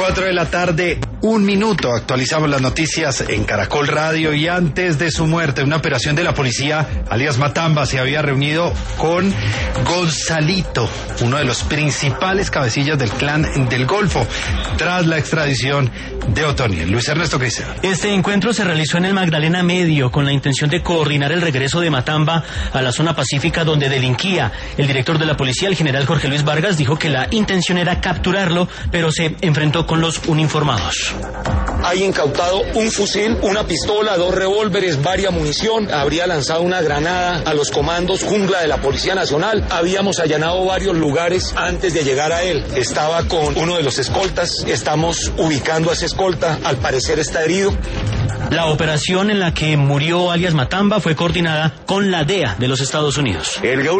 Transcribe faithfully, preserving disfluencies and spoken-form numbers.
Cuatro de la tarde, un minuto. Actualizamos las noticias en Caracol Radio. Y antes de su muerte, una operación de la policía, alias Matamba, se había reunido con Gonzalito, uno de los principales cabecillas del clan del Golfo, tras la extradición de Otoniel. Luis Ernesto Cristian. Este encuentro se realizó en el Magdalena Medio con la intención de coordinar el regreso de Matamba a la zona pacífica donde delinquía. El director de la policía, el general Jorge Luis Vargas, dijo que la intención era capturarlo, pero se enfrentó con los uniformados. Hay incautado un fusil, una pistola, dos revólveres, varia munición. Habría lanzado una granada a los comandos jungla de la Policía Nacional. Habíamos allanado varios lugares antes de llegar a él. Estaba con uno de los escoltas. Estamos ubicando a ese escolta. Al parecer está herido. La operación en la que murió alias Matamba fue coordinada con la D E A de los Estados Unidos. El